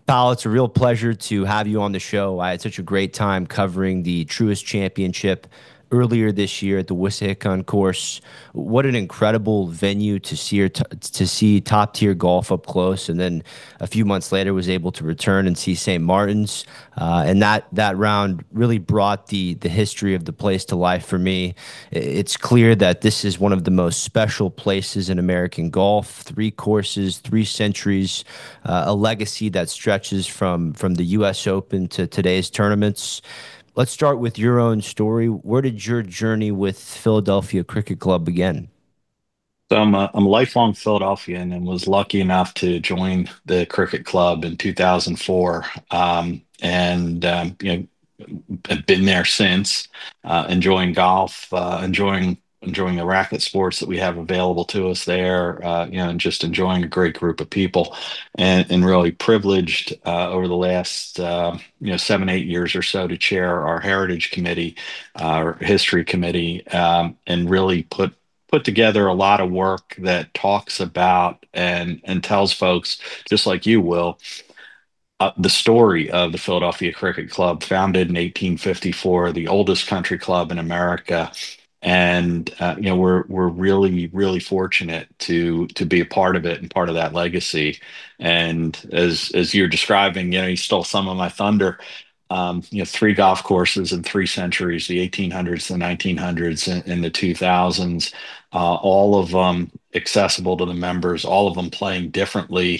Kyle, it's a real pleasure to have you on the show. I had such a great time covering the Truist Championship earlier this year at the Wissahickon course. What an incredible venue to see top tier golf up close, and then a few months later was able to return and see St. Martin's, and that round really brought the history of the place to life for me. It's clear that this is one of the most special places in American golf. Three courses, 3 centuries, a legacy that stretches from the U.S. Open to today's tournaments. Let's start with your own story. Where did your journey with Philadelphia Cricket Club begin? So I'm a lifelong Philadelphian and was lucky enough to join the cricket club in 2004. I've been there since, enjoying golf, enjoying the racket sports that we have available to us there, and just enjoying a great group of people, and really privileged over the last 7, 8 years or so to chair our Heritage Committee, our History Committee, and really put together a lot of work that talks about and tells folks, just like you will, the story of the Philadelphia Cricket Club, founded in 1854, the oldest country club in America. And we're really fortunate to be a part of it and part of that legacy. And as you're describing, you stole some of my thunder. Three golf courses in 3 centuries, the 1800s, the 1900s, and the 2000s, all of them accessible to the members, all of them playing differently,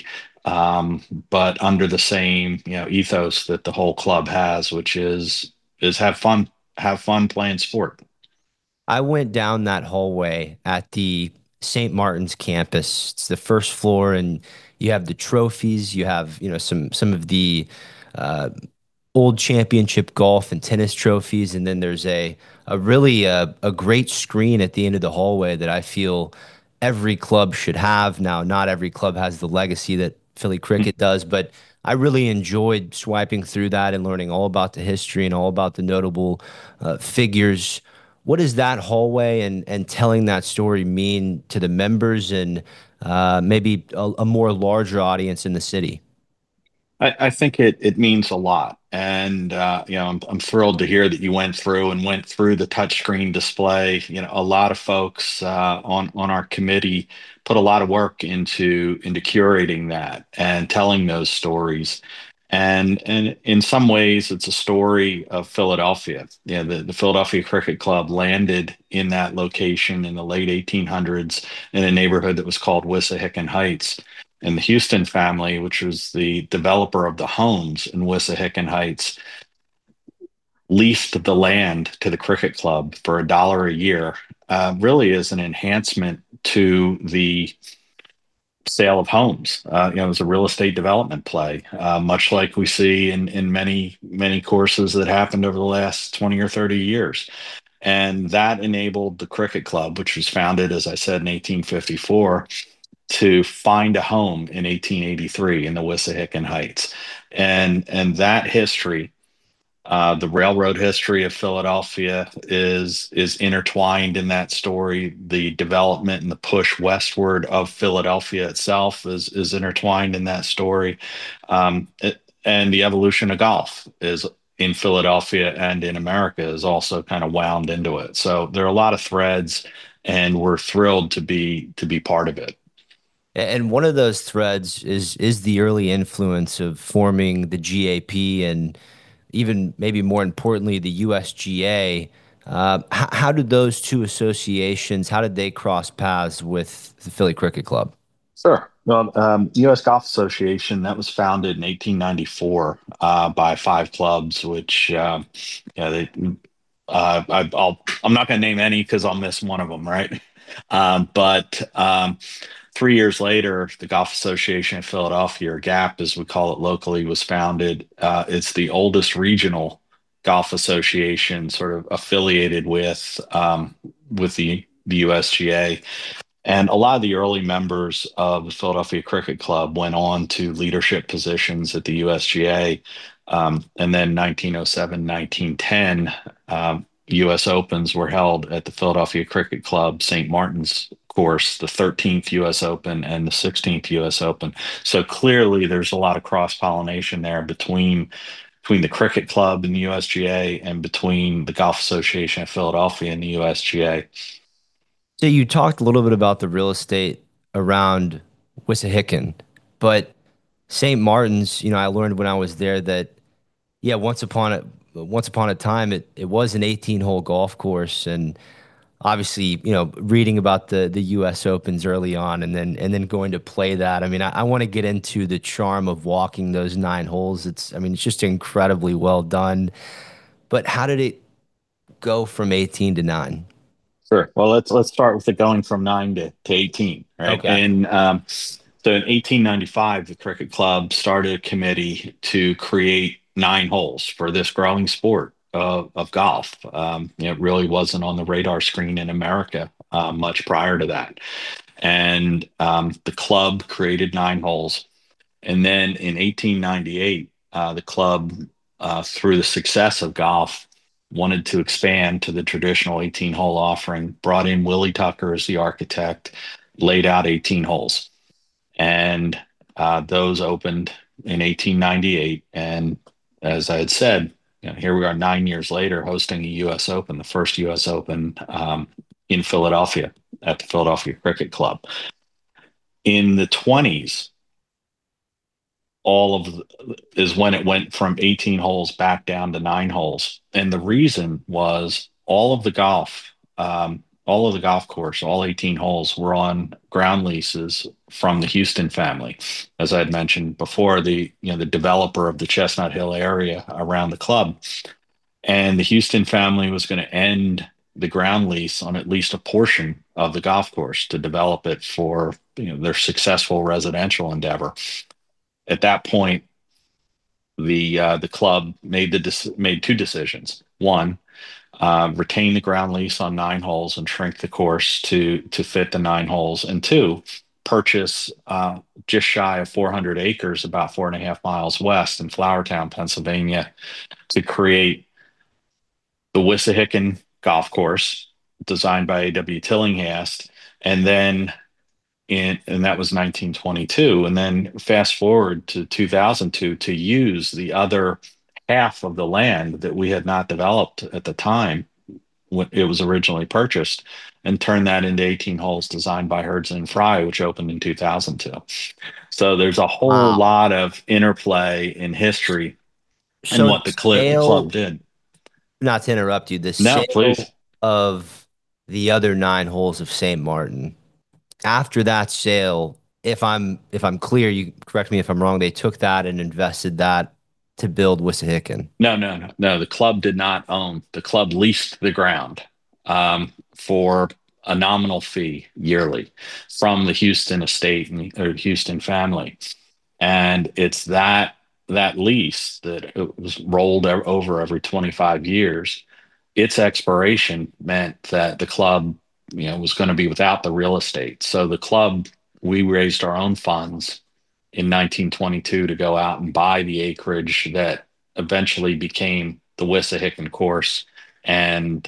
but under the same, ethos that the whole club has, which is have fun playing sport. I went down that hallway at the St. Martin's campus. It's the first floor, and you have the trophies. You have, some of the uh, old championship golf and tennis trophies, and then there's a really a great screen at the end of the hallway that I feel every club should have. Now, not every club has the legacy that Philly Cricket does, but I really enjoyed swiping through that and learning all about the history and all about the notable figures. What does that hallway and telling that story mean to the members and maybe a more larger audience in the city? I think it means a lot, and I'm thrilled to hear that you went through the touchscreen display. A lot of folks on our committee put a lot of work into curating that and telling those stories, and in some ways, it's a story of Philadelphia. The Philadelphia Cricket Club landed in that location in the late 1800s in a neighborhood that was called Wissahickon Heights. And the Houston family, which was the developer of the homes in Wissahickon Heights, leased the land to the cricket club for $1 a year, really as an enhancement to the sale of homes. It was a real estate development play, much like we see in many courses that happened over the last 20 or 30 years. And that enabled the cricket club, which was founded, as I said, in 1854, to find a home in 1883 in the Wissahickon Heights. And that history, the railroad history of Philadelphia is intertwined in that story. The development and the push westward of Philadelphia itself is intertwined in that story. And the evolution of golf is in Philadelphia and in America is also kind of wound into it. So there are a lot of threads, and we're thrilled to be part of it. And one of those threads is the early influence of forming the GAP and even maybe more importantly the USGA. How did those two associations, how did they cross paths with the Philly Cricket Club? Sure. Well, U.S. Golf Association, that was founded in 1894 by five clubs, which yeah, they I'm not going to name any because I'll miss one of them, right? But 3 years later, the Golf Association of Philadelphia, or GAP as we call it locally, was founded. It's the oldest regional golf association, sort of affiliated with the USGA. And a lot of the early members of the Philadelphia Cricket Club went on to leadership positions at the USGA. And then 1907, 1910, US Opens were held at the Philadelphia Cricket Club St. Martin's course, the 13th U.S. Open and the 16th U.S. Open. So clearly, there's a lot of cross-pollination there between the Cricket Club and the USGA and between the Golf Association of Philadelphia and the USGA. So you talked a little bit about the real estate around Wissahickon, but St. Martin's, I learned when I was there that yeah, once upon a time it was an 18-hole golf course, and obviously, reading about the US Opens early on and then going to play that. I mean, I want to get into the charm of walking those 9 holes. It's just incredibly well done. But how did it go from 18 to 9? Sure. Well, let's start with the going from nine to 18, right? Okay. And so in 1895, the Cricket Club started a committee to create 9 holes for this growing sport of golf. It really wasn't on the radar screen in America much prior to that. And the club created 9 holes. And then in 1898, the club, through the success of golf, wanted to expand to the traditional 18-hole offering, brought in Willie Tucker as the architect, laid out 18 holes. And those opened in 1898. And as I had said, here we are 9 years later hosting a U.S. Open, the first U.S. Open in Philadelphia at the Philadelphia Cricket Club. In the 20s, all of is when it went from 18 holes back down to 9 holes. And the reason was all of the golf course, all 18 holes were on ground leases from the Houston family. As I had mentioned before, the developer of the Chestnut Hill area around the club. And the Houston family was going to end the ground lease on at least a portion of the golf course to develop it for their successful residential endeavor. At that point, the club made 2 decisions. One, retain the ground lease on 9 holes and shrink the course to fit the 9 holes, and two, purchase just shy of 400 acres, about 4.5 miles west in Flourtown, Pennsylvania, to create the Wissahickon Golf Course, designed by A.W. Tillinghast, and then and that was 1922. And then fast forward to 2002 to use the other half of the land that we had not developed at the time when it was originally purchased and turn that into 18 holes designed by Herdson and Fry, which opened in 2002. So there's a whole Wow. lot of interplay in history and So what the the club sale, did. not to interrupt you, the No, please. sale of the other 9 holes of St. Martin, after that sale, if I'm clear, you correct me if I'm wrong, they took that and invested that to build Wissahickon. No, no, no, no. The club did not own. The club leased the ground for a nominal fee yearly from the Houston estate or Houston family, and it's that lease that it was rolled over every 25 years. Its expiration meant that the club, was going to be without the real estate. So the club, we raised our own funds in 1922 to go out and buy the acreage that eventually became the Wissahickon course. And,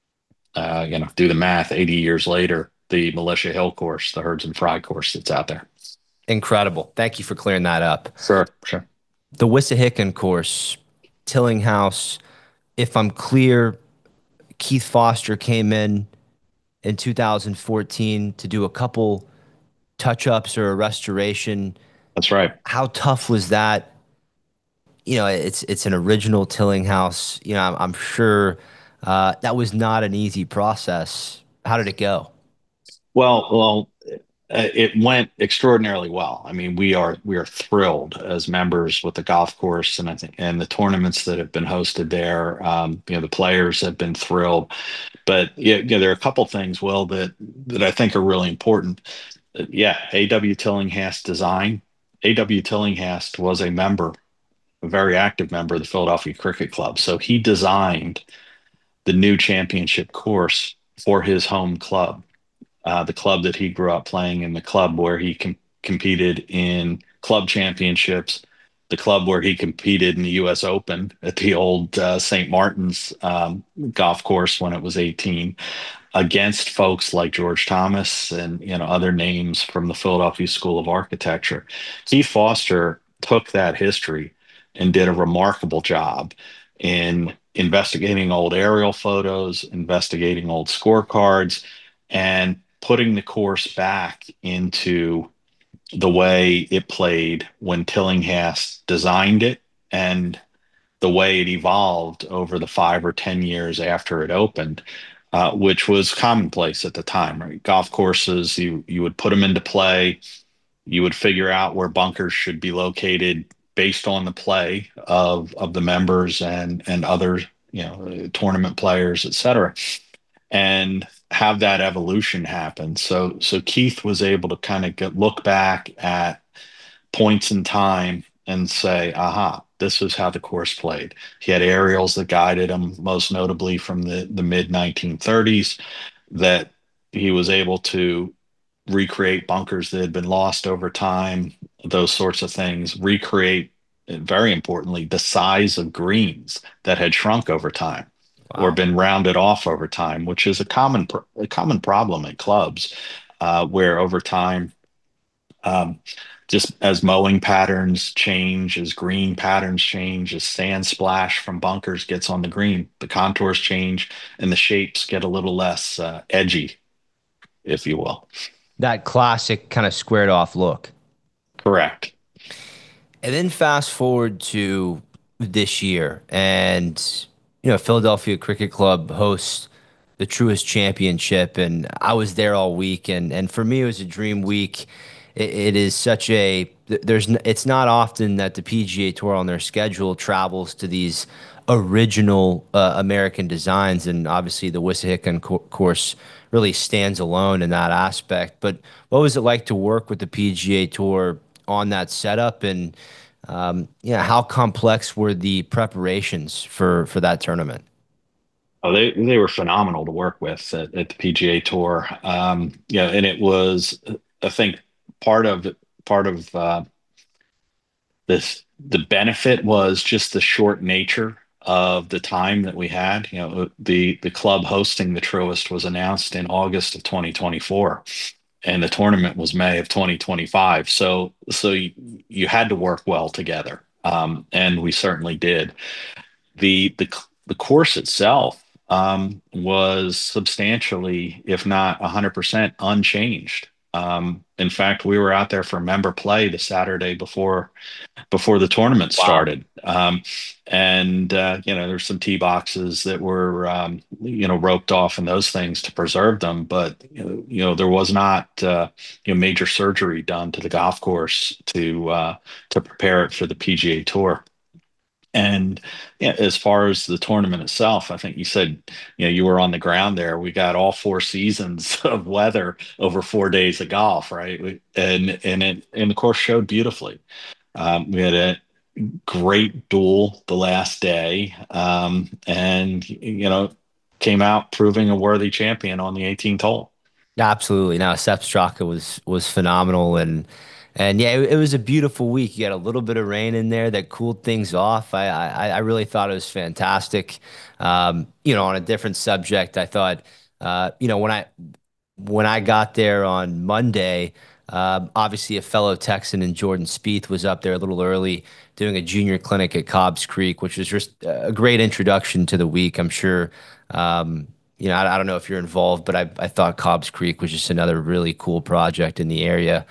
do the math, 80 years later, the Militia Hill course, the Herds and Fry course that's out there. Incredible. Thank you for clearing that up. Sure, sure. The Wissahickon course, Tillinghast, if I'm clear, Keith Foster came in 2014 to do a couple touch-ups or a restoration. That's right. How tough was that? It's an original Tillinghast. I'm sure that was not an easy process. How did it go? Well, it went extraordinarily well. I mean, we are thrilled as members with the golf course, and I think and the tournaments that have been hosted there. The players have been thrilled, but there are a couple things, Will, that I think are really important. Yeah, A.W. Tillinghast design. A.W. Tillinghast was a very active member of the Philadelphia Cricket Club, so he designed the new championship course for his home club, the club that he grew up playing in, the club where he competed in club championships, the club where he competed in the U.S. Open at the old St. Martin's golf course when it was 18. against folks like George Thomas and other names from the Philadelphia School of Architecture. Keith Foster took that history and did a remarkable job in investigating old aerial photos, investigating old scorecards, and putting the course back into the way it played when Tillinghast designed it and the way it evolved over the 5 or 10 years after it opened, which was commonplace at the time, right? Golf courses, you would put them into play, you would figure out where bunkers should be located based on the play of the members and other tournament players, et cetera, and have that evolution happen. So Keith was able to kind of look back at points in time and say, aha, this is how the course played. He had aerials that guided him, most notably from the mid 1930s, that he was able to recreate bunkers that had been lost over time, those sorts of things, recreate, very importantly, the size of greens that had shrunk over time or Wow. been rounded off over time, which is a common problem at clubs, where over time, um, just as mowing patterns change, as green patterns change, as sand splash from bunkers gets on the green, the contours change and the shapes get a little less edgy, if you will. That classic kind of squared off look. Correct. And then fast forward to this year, and Philadelphia Cricket Club hosts the Truist Championship, and I was there all week, and for me, it was a dream week. It is such a it's not often that the PGA Tour on their schedule travels to these original American designs, and obviously the Wissahickon course really stands alone in that aspect. But what was it like to work with the PGA Tour on that setup, and how complex were the preparations for that tournament? Oh, they were phenomenal to work with at the PGA Tour. Yeah, and it was, I think, part of part of this the benefit was just the short nature of the time that we had. The club hosting the Truist was announced in August of 2024, and the tournament was May of 2025. So you had to work well together, and we certainly did. The course itself was substantially, if not 100%, unchanged. In fact, we were out there for member play the Saturday before the tournament Wow. started. And there's some tee boxes that were roped off and those things to preserve them, but there was not major surgery done to the golf course to prepare it for the PGA Tour. And yeah, as far as the tournament itself, I think you said, you were on the ground there. We got all 4 seasons of weather over 4 days of golf, right? And the course showed beautifully. We had a great duel the last day, and came out proving a worthy champion on the 18th hole. Absolutely. Now, Sepp Straka was phenomenal, and yeah, it was a beautiful week. You got a little bit of rain in there that cooled things off. I really thought it was fantastic. On a different subject, I thought, when I got there on Monday, obviously a fellow Texan and Jordan Spieth was up there a little early doing a junior clinic at Cobb's Creek, which was just a great introduction to the week. I'm sure, I don't know if you're involved, but I thought Cobb's Creek was just another really cool project in the area.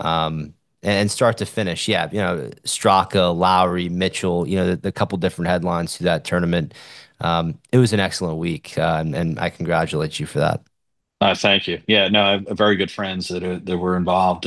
And start to finish, yeah, Straka, Lowry, Mitchell, the couple different headlines to that tournament. It was an excellent week, and I congratulate you for that. Thank you. Yeah, no, I have very good friends that were involved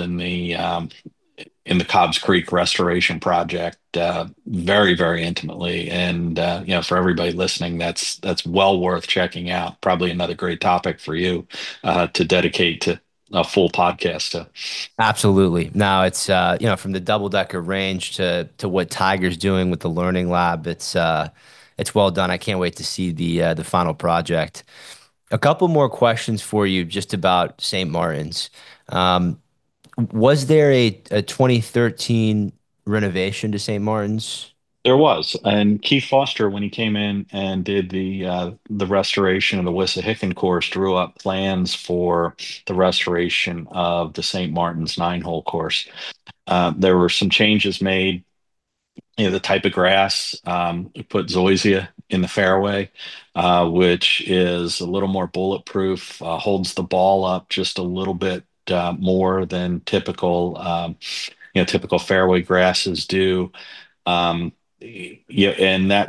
in the Cobbs Creek restoration project, very, very intimately. And for everybody listening, that's well worth checking out. Probably another great topic for you to dedicate to a full podcast to. Absolutely. Now it's from the double decker range to what Tiger's doing with the Learning Lab. It's well done. I can't wait to see the final project. A couple more questions for you just about St. Martin's. Um, was there a 2013 renovation to St. Martin's? There was, and Keith Foster, when he came in and did the restoration of the Wissahickon course, drew up plans for the restoration of the St. Martin's nine-hole course. There were some changes made, the type of grass. We put zoysia in the fairway, which is a little more bulletproof, holds the ball up just a little bit more than typical fairway grasses do. Yeah, and that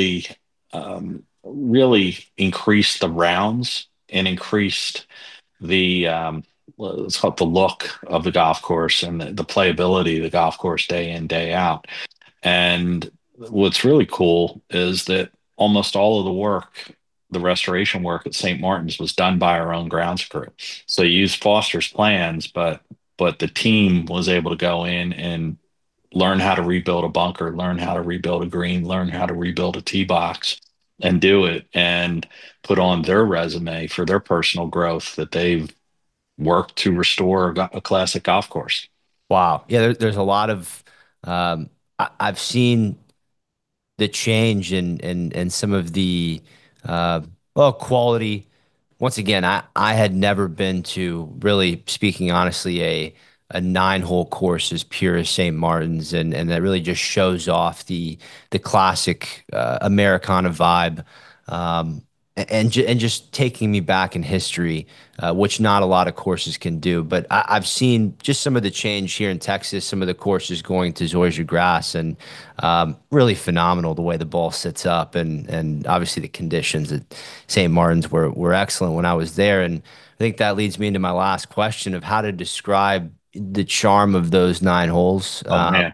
really increased the rounds and increased the let's call it the look of the golf course and the playability of the golf course day in, day out. And what's really cool is that almost all of the work, the restoration work at St. Martin's was done by our own grounds crew. So you use Foster's plans, but the team was able to go in and learn how to rebuild a bunker, learn how to rebuild a green, learn how to rebuild a tee box and do it and put on their resume for their personal growth that they've worked to restore a classic golf course. Wow. Yeah, there's a lot of I've seen the change in some of the uh, well quality. Once again, I had never been to, really speaking honestly, a nine-hole course as pure as St. Martin's, and that really just shows off the classic Americana vibe. Um, and just taking me back in history, which not a lot of courses can do. But I've seen just some of the change here in Texas, some of the courses going to Zoysia grass, and really phenomenal the way the ball sits up, and obviously the conditions at St. Martin's were excellent when I was there. And I think that leads me into my last question of how to describe the charm of those nine holes. Oh man.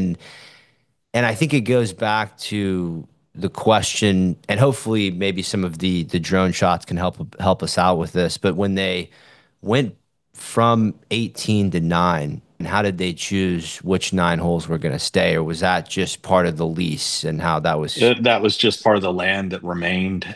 And I think it goes back to the question, and hopefully maybe some of the drone shots can help us out with this. But when they went from 18 to 9, and how did they choose which nine holes were going to stay, or was that just part of the lease and how that was? That was just part of the land that remained,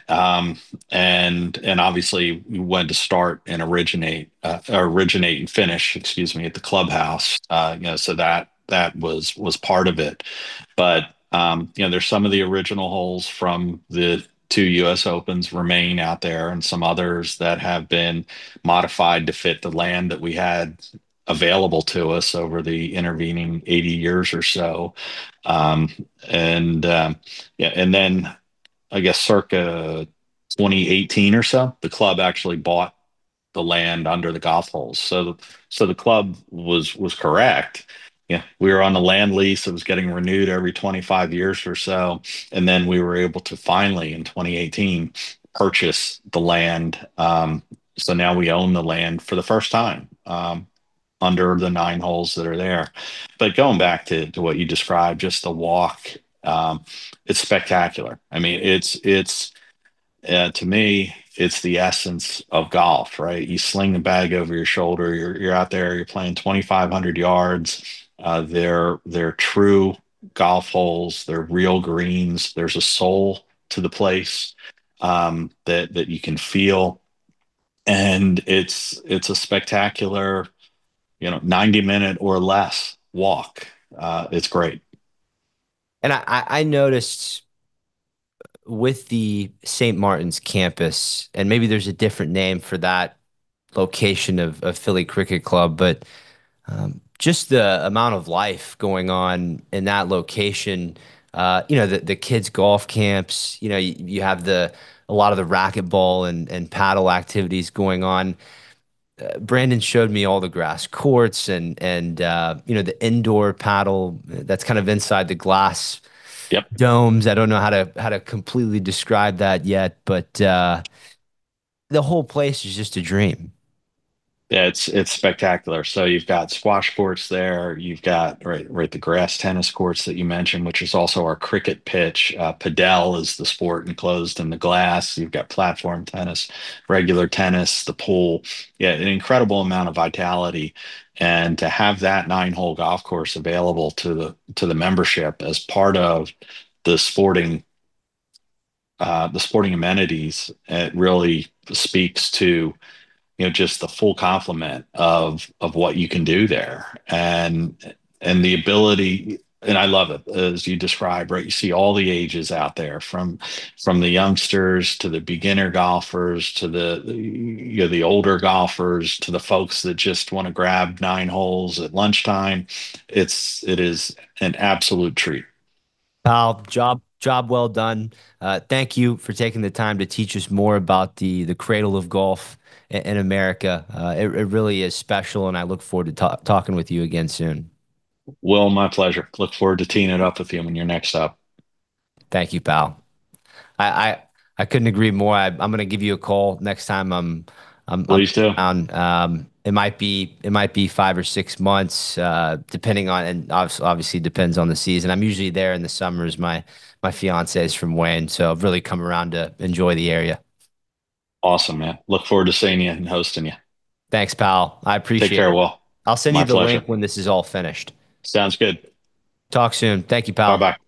and obviously we wanted to start and originate and finish, excuse me, at the clubhouse. So that was part of it. But there's some of the original holes from the two U.S. Opens remain out there, and some others that have been modified to fit the land that we had available to us over the intervening 80 years or so. Um, and Yeah, and then I guess circa 2018 or so, the club actually bought the land under the golf holes. So the club was correct. Yeah, we were on a land lease. It was getting renewed every 25 years or so, and then we were able to finally in 2018 purchase the land. So now we own the land for the first time. Under the nine holes that are there. But going back to what you described, just the walk, it's spectacular. I mean, it's to me, it's the essence of golf, right? You sling the bag over your shoulder. You're out there. You're playing 2,500 yards. They're true golf holes. They're real greens. There's a soul to the place that you can feel, and it's a spectacular 90-minute or less walk. It's great. And I noticed with the St. Martin's campus, and maybe there's a different name for that location of Philly Cricket Club, but just the amount of life going on in that location. The kids' golf camps. You have a lot of the racquetball and paddle activities going on. Brandon showed me all the grass courts and the indoor paddle that's kind of inside the glass Yep. domes. I don't know how to completely describe that yet, but the whole place is just a dream. Yeah, it's spectacular. So you've got squash courts there. You've got right the grass tennis courts that you mentioned, which is also our cricket pitch. Padel is the sport enclosed in the glass. You've got platform tennis, regular tennis, the pool. Yeah, an incredible amount of vitality. And to have that nine-hole golf course available to the membership as part of the sporting the sporting amenities, it really speaks to just the full complement of what you can do there, and the ability. and I love it as you describe, right? You see all the ages out there from the youngsters to the beginner golfers to the older golfers to the folks that just want to grab 9 holes at lunchtime. It is an absolute treat. Pal, job well done. Thank you for taking the time to teach us more about the cradle of golf in America. It really is special, and I look forward to talking with you again soon. Will, my pleasure. Look forward to teeing it up with you when you're next up. Thank you, pal. I I, I couldn't agree more. I'm gonna give you a call next time I'm Please do. around. It might be 5 or 6 months, depending on, and obviously depends on the season. I'm usually there in the summers. My fiance is from Wayne, so I've really come around to enjoy the area. Awesome, man. Look forward to seeing you and hosting you. Thanks, pal. I Take appreciate care, it. Will. I'll send you My the pleasure. link when this is all finished. Sounds good. Talk soon. Thank you, Bye pal. bye.